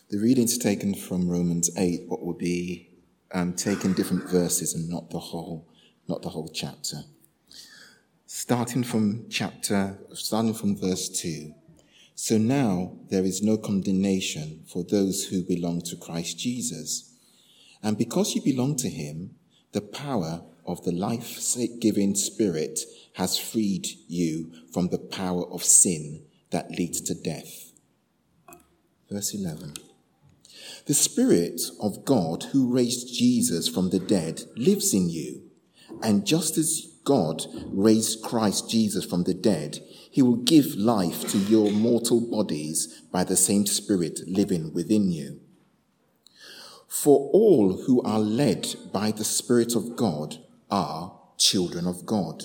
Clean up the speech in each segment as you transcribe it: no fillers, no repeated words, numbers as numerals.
The reading's taken from Romans 8, but will be taken different verses and not the whole chapter. Starting from verse 2. So now there is no condemnation for those who belong to Christ Jesus. And because you belong to him, the power of the life-giving Spirit has freed you from the power of sin that leads to death. Verse 11. The Spirit of God who raised Jesus from the dead lives in you. And just as God raised Christ Jesus from the dead, he will give life to your mortal bodies by the same Spirit living within you. For all who are led by the Spirit of God are children of God.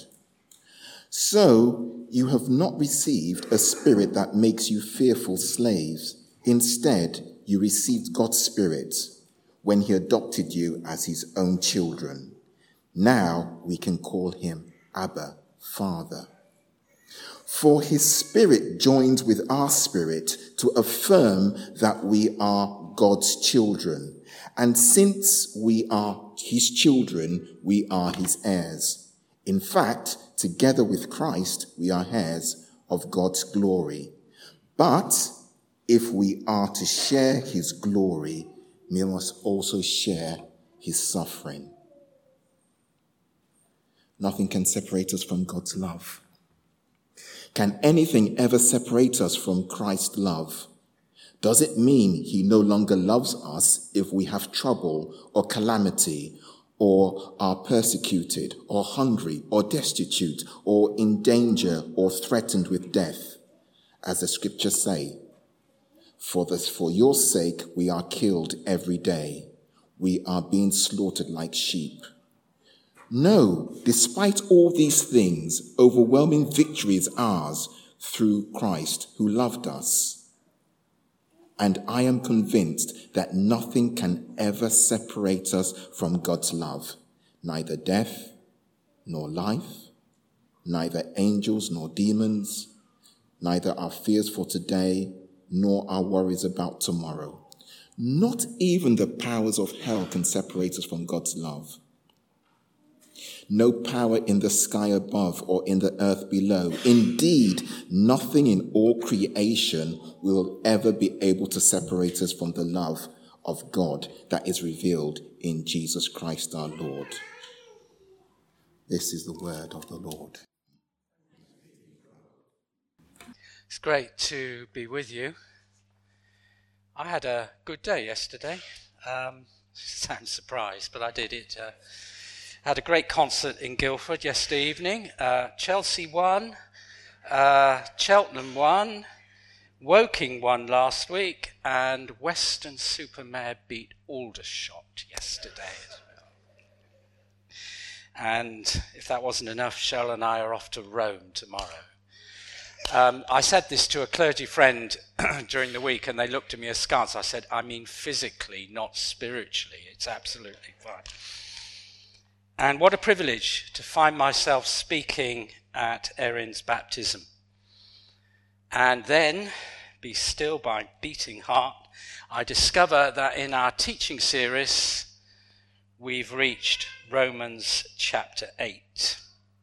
So you have not received a spirit that makes you fearful slaves. Instead, you received God's Spirit when he adopted you as his own children. Now we can call him Abba, Father. For his Spirit joins with our spirit to affirm that we are God's children. And since we are his children, we are his heirs. In fact, together with Christ, we are heirs of God's glory. But if we are to share his glory, we must also share his suffering. Nothing can separate us from God's love. Can anything ever separate us from Christ's love? Does it mean he no longer loves us if we have trouble or calamity, or are persecuted, or hungry, or destitute, or in danger, or threatened with death? As the scriptures say, for your sake we are killed every day. We are being slaughtered like sheep. No, despite all these things, overwhelming victory is ours through Christ who loved us. And I am convinced that nothing can ever separate us from God's love, neither death nor life, neither angels nor demons, neither our fears for today nor our worries about tomorrow. Not even the powers of hell can separate us from God's love. No power in the sky above or in the earth below. Indeed, nothing in all creation will ever be able to separate us from the love of God that is revealed in Jesus Christ our Lord. This is the word of the Lord. It's great to be with you. I had a good day yesterday. Sounds surprised, but I did it. Had a great concert in Guildford yesterday evening. Chelsea won, Cheltenham won, Woking won last week, and Weston-super-Mare beat Aldershot yesterday as well. And if that wasn't enough, Cheryl and I are off to Rome tomorrow. I said this to a clergy friend during the week, and they looked at me askance. I said, I mean physically, not spiritually. It's absolutely fine. And what a privilege to find myself speaking at Erin's baptism. And then, be still by beating heart, I discover that in our teaching series, we've reached Romans chapter 8.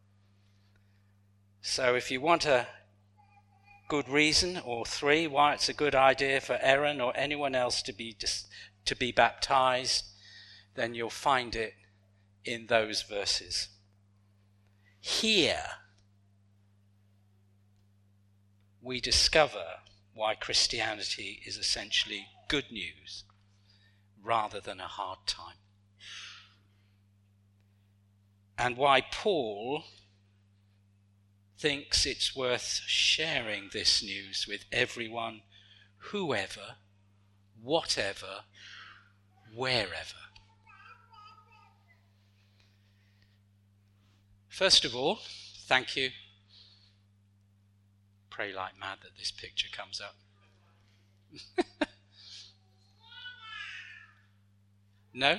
So if you want a good reason or three why it's a good idea for Erin or anyone else to be baptized, then you'll find it in those verses. Here, we discover why Christianity is essentially good news rather than a hard time. And why Paul thinks it's worth sharing this news with everyone, whoever, whatever, wherever. First of all, thank you. Pray like mad that this picture comes up. No?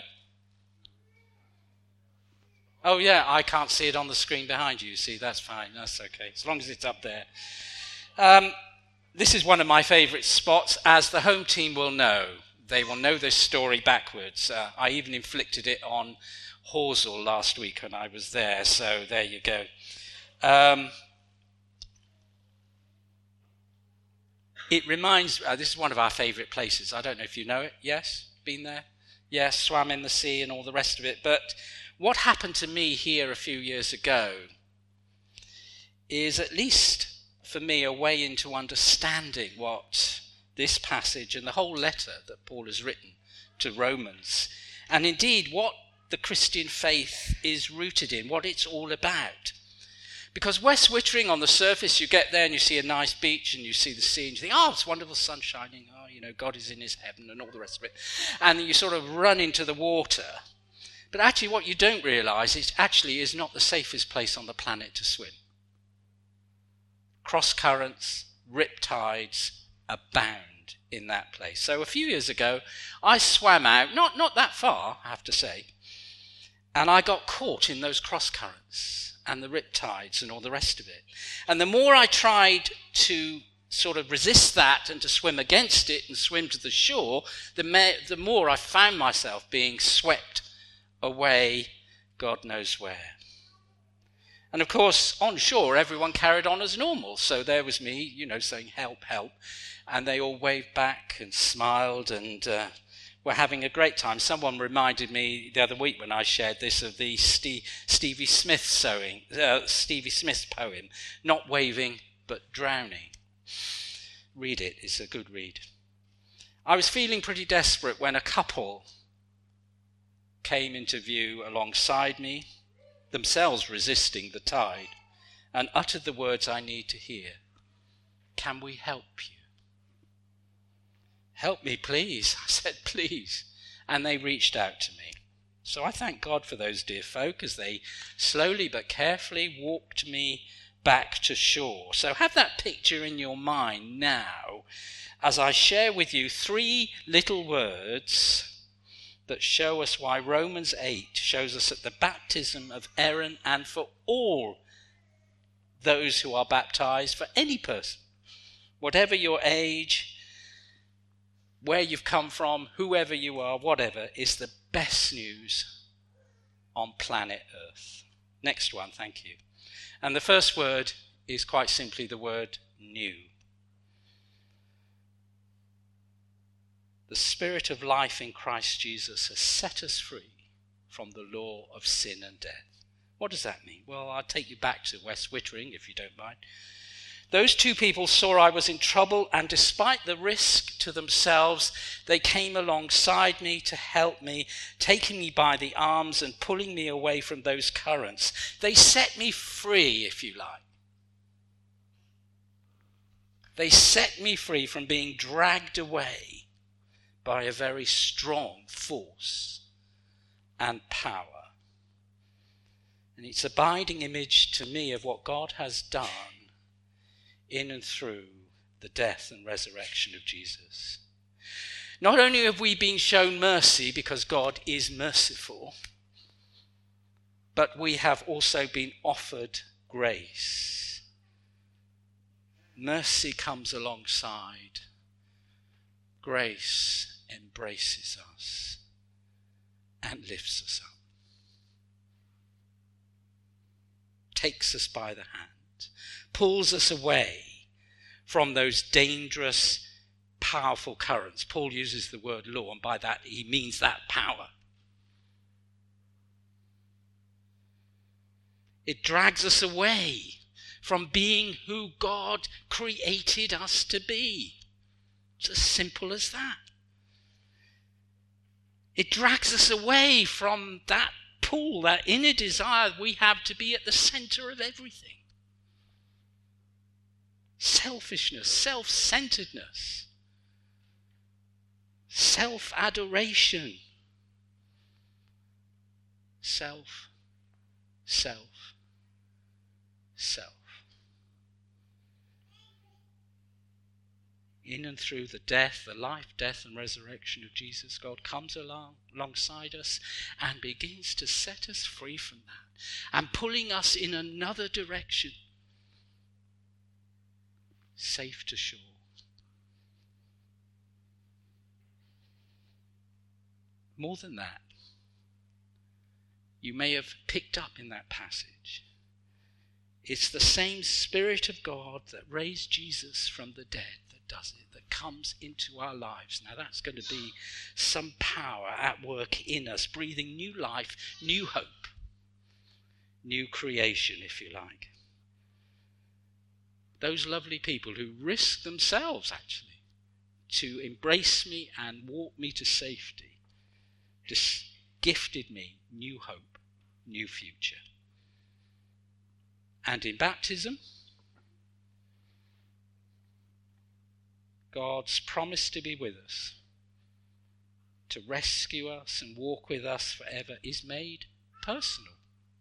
Oh yeah, I can't see it on the screen behind you. See, that's fine. That's okay. As long as it's up there. This is one of my favourite spots, as the home team will know. they will know this story backwards. I even inflicted it on Horsell last week when I was there, so there you go. It reminds, this is one of our favourite places. I don't know if you know it. Yes? Been there? Yes, swam in the sea and all the rest of it. But what happened to me here a few years ago is, at least for me, a way into understanding what this passage and the whole letter that Paul has written to Romans, and indeed what the Christian faith is rooted in, what it's all about. Because West Wittering, on the surface, you get there and you see a nice beach and you see the sea and you think, oh, it's wonderful, sun shining, oh, you know, God is in his heaven and all the rest of it. And you sort of run into the water. But actually what you don't realise is actually is not the safest place on the planet to swim. Cross currents, rip tides abound in that place. So a few years ago, I swam out, not that far, I have to say, and I got caught in those cross currents and the rip tides and all the rest of it. And the more I tried to sort of resist that and to swim against it and swim to the shore, the more I found myself being swept away God knows where. And of course, on shore, everyone carried on as normal. So there was me, you know, saying, help, help. And they all waved back and smiled and were having a great time. Someone reminded me the other week when I shared this of the Stevie Smith's poem, Not Waving But Drowning. Read it, it's a good read. I was feeling pretty desperate when a couple came into view alongside me, themselves resisting the tide, and uttered the words I need to hear. Can we help you? Help me, please. I said, please. And they reached out to me. So I thank God for those dear folk as they slowly but carefully walked me back to shore. So have that picture in your mind now as I share with you 3 little words that show us why Romans 8 shows us that the baptism of Aaron, and for all those who are baptized, for any person, whatever your age, where you've come from, whoever you are, whatever, is the best news on planet Earth. Next one, thank you. And the first word is quite simply the word new. The Spirit of life in Christ Jesus has set us free from the law of sin and death. What does that mean? Well, I'll take you back to West Wittering, if you don't mind. Those 2 people saw I was in trouble, and despite the risk to themselves, they came alongside me to help me, taking me by the arms and pulling me away from those currents. They set me free, if you like. They set me free from being dragged away by a very strong force and power. And it's an abiding image to me of what God has done in and through the death and resurrection of Jesus. Not only have we been shown mercy because God is merciful, but we have also been offered grace. Mercy comes alongside. Grace embraces us and lifts us up. Takes us by the hand, pulls us away from those dangerous, powerful currents. Paul uses the word law, and by that he means that power. It drags us away from being who God created us to be. It's as simple as that. It drags us away from that pull, that inner desire we have to be at the center of everything. Selfishness, self-centeredness, self-adoration, self. In and through the death, the life, death and resurrection of Jesus, God comes alongside us and begins to set us free from that and pulling us in another direction, safe to shore. More than that, you may have picked up in that passage, it's the same Spirit of God that raised Jesus from the dead that does it, that comes into our lives. Now that's going to be some power at work in us, breathing new life, new hope, new creation, if you like. Those lovely people who risk themselves, actually, to embrace me and walk me to safety, just gifted me new hope, new future. And in baptism, God's promise to be with us, to rescue us and walk with us forever, is made personal.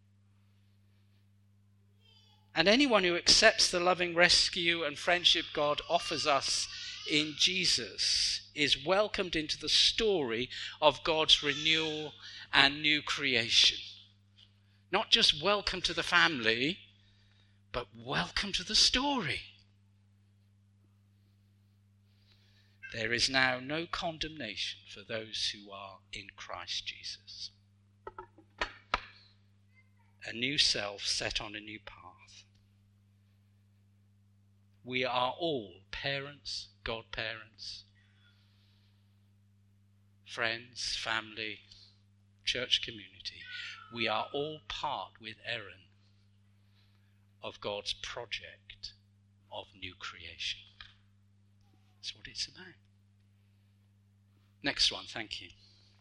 And anyone who accepts the loving rescue and friendship God offers us in Jesus is welcomed into the story of God's renewal and new creation. Not just welcome to the family, but welcome to the story. There is now no condemnation for those who are in Christ Jesus. A new self set on a new path. We are all parents, godparents, friends, family, church community. We are all part with Erin of God's project of new creation. That's what it's about. Next one, thank you.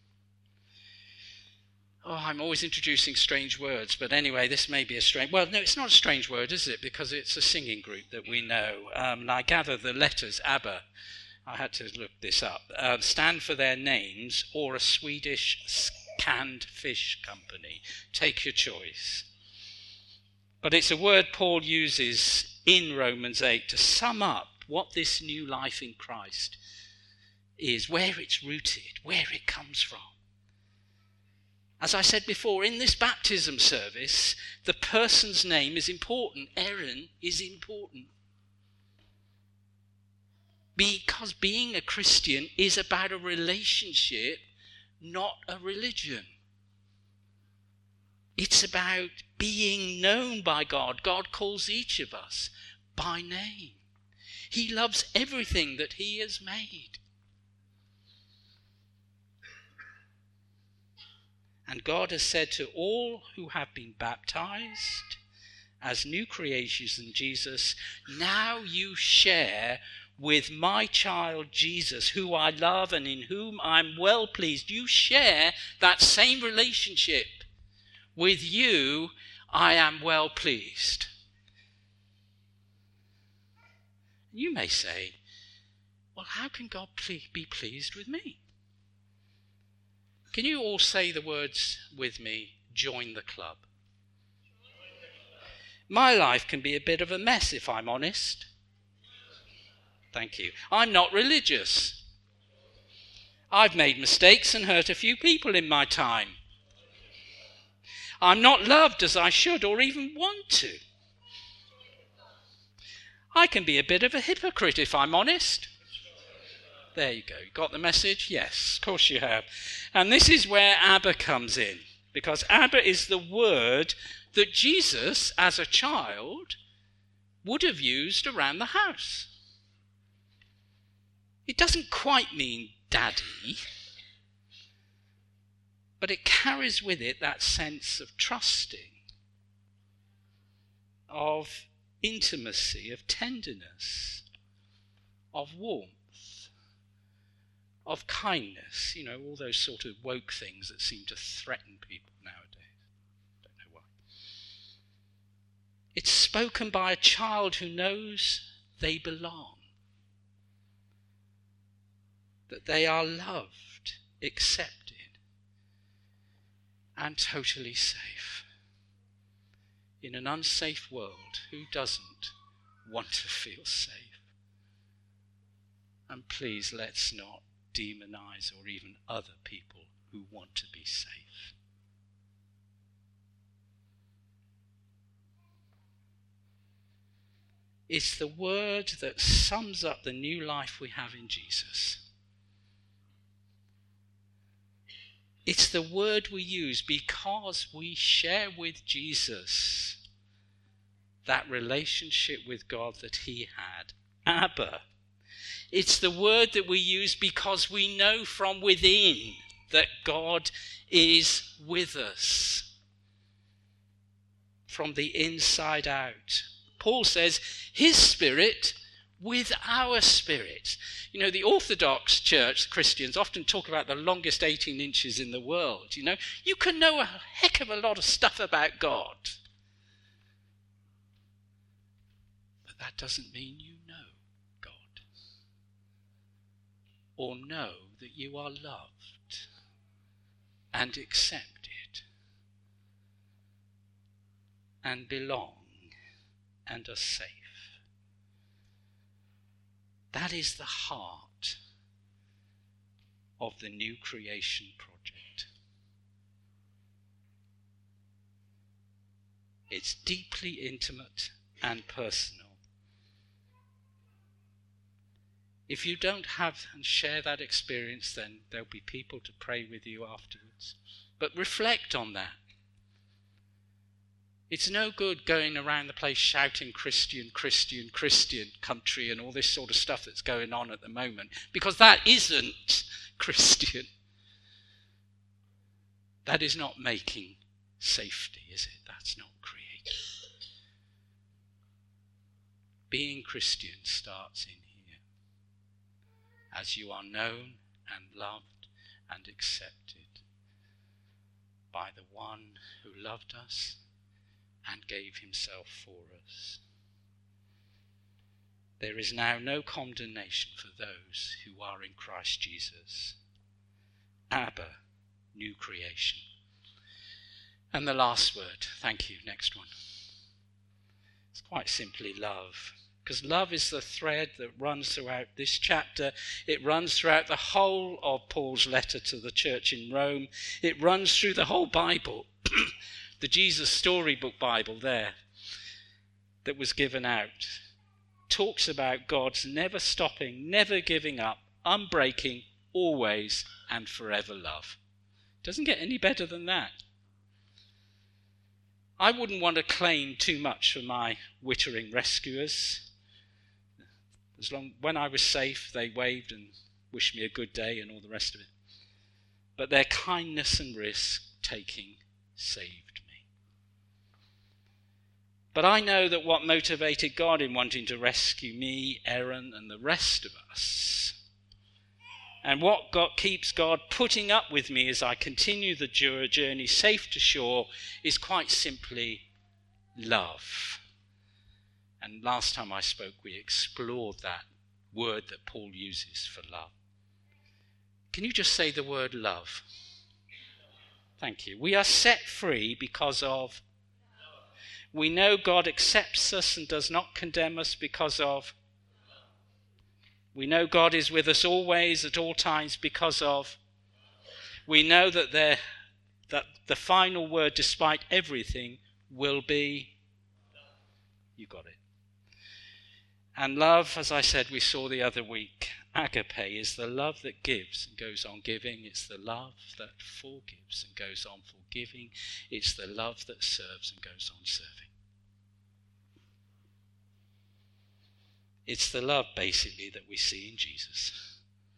Oh, I'm always introducing strange words, but anyway, this may be a strange... Well, no, it's not a strange word, is it? Because it's a singing group that we know. And I gather the letters ABBA, I had to look this up, stand for their names, or a Swedish canned fish company. Take your choice. But it's a word Paul uses in Romans 8 to sum up what this new life in Christ is, where it's rooted, where it comes from. As I said before, in this baptism service, the person's name is important. Erin is important. Because being a Christian is about a relationship, not a religion. It's about being known by God. God calls each of us by name. He loves everything that he has made. And God has said to all who have been baptized as new creations in Jesus, now you share with my child Jesus, who I love and in whom I'm well pleased. You share that same relationship. With you, I am well pleased. You may say, well, how can God be pleased with me? Can you all say the words with me, join the club? My life can be a bit of a mess if I'm honest. Thank you. I'm not religious. I've made mistakes and hurt a few people in my time. I'm not loved as I should or even want to. I can be a bit of a hypocrite if I'm honest. There you go. Got the message? Yes, of course you have. And this is where Abba comes in, because Abba is the word that Jesus, as a child, would have used around the house. It doesn't quite mean daddy, but it carries with it that sense of trusting, of intimacy, of tenderness, of warmth, of kindness, all those sort of woke things that seem to threaten people nowadays. Don't know why. It's spoken by a child who knows they belong, that they are loved, accepted, and totally safe. In an unsafe world, who doesn't want to feel safe? And please, let's not demonize or even other people who want to be safe. It's the word that sums up the new life we have in Jesus. It's the word we use because we share with Jesus that relationship with God that he had. Abba. It's the word that we use because we know from within that God is with us. From the inside out. Paul says his spirit with our spirit. You know, the Orthodox Church, Christians, often talk about the longest 18 inches in the world. You know, you can know a heck of a lot of stuff about God. But that doesn't mean you know God. Or know that you are loved and accepted and belong and are safe. That is the heart of the new creation project. It's deeply intimate and personal. If you don't have and share that experience, then there'll be people to pray with you afterwards. But reflect on that. It's no good going around the place shouting Christian, Christian, Christian country and all this sort of stuff that's going on at the moment, because that isn't Christian. That is not making safety, is it? That's not creating. Being Christian starts in here. As you are known and loved and accepted by the one who loved us and gave himself for us. There is now no condemnation for those who are in Christ Jesus. Abba, new creation. And the last word, thank you, next one. It's quite simply love. Because love is the thread that runs throughout this chapter. It runs throughout the whole of Paul's letter to the church in Rome. It runs through the whole Bible. The Jesus Storybook Bible there that was given out talks about God's never stopping, never giving up, unbreaking, always and forever love. Doesn't get any better than that. I wouldn't want to claim too much for my Wittering rescuers. When I was safe, they waved and wished me a good day and all the rest of it. But their kindness and risk-taking saved me. But I know that what motivated God in wanting to rescue me, Aaron, and the rest of us, and what keeps God putting up with me as I continue the journey safe to shore, is quite simply love. And last time I spoke, we explored that word that Paul uses for love. Can you just say the word love? Thank you. We are set free because of. We know God accepts us and does not condemn us because of. We know God is with us always at all times because of. We know that the final word, despite everything, will be. You got it. And love, as I said, we saw the other week, agape is the love that gives and goes on giving. It's the love that forgives and goes on forgiving. It's the love that serves and goes on serving. It's the love, basically, that we see in Jesus.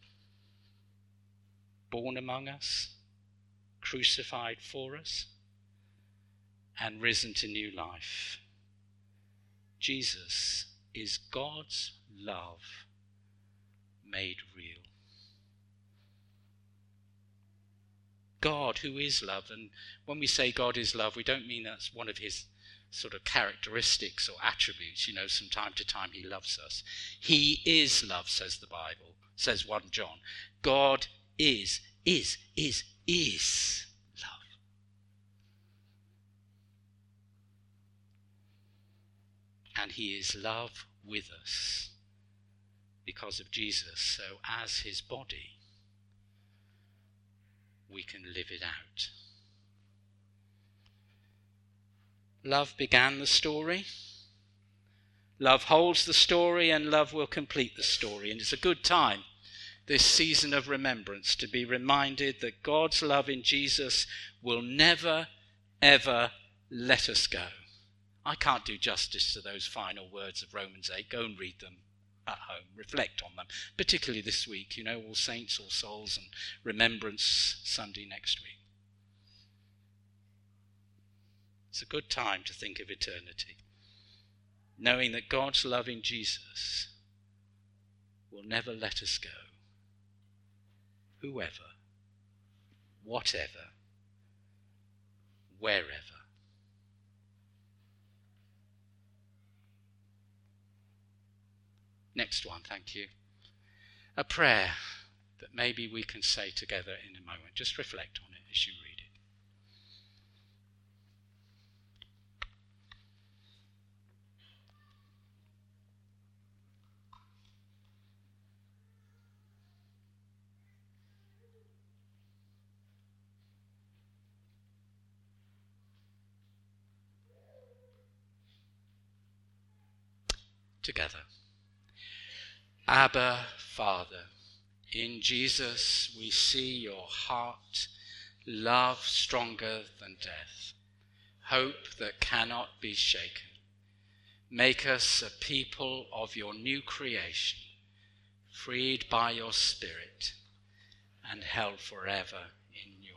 Born among us, crucified for us, and risen to new life. Jesus is God's love made real. God, who is love, and when we say God is love, we don't mean that's one of his sort of characteristics or attributes. You know, from time to time he loves us. He is love, says the Bible, says 1 John. God is love. And he is love with us because of Jesus. So as his body, we can live it out. Love began the story. Love holds the story, and love will complete the story. And it's a good time this season of remembrance, to be reminded that God's love in Jesus will never, ever let us go. I can't do justice to those final words of Romans 8. Go and read them at home. Reflect on them, particularly this week. You know, All Saints, All Souls, and Remembrance Sunday next week. It's a good time to think of eternity, knowing that God's love in Jesus will never let us go. Whoever, whatever, wherever. Next one, thank you. A prayer that maybe we can say together in a moment. Just reflect on it as you read it. Together. Abba, Father, in Jesus we see your heart, love stronger than death, hope that cannot be shaken. Make us a people of your new creation, freed by your Spirit and held forever in your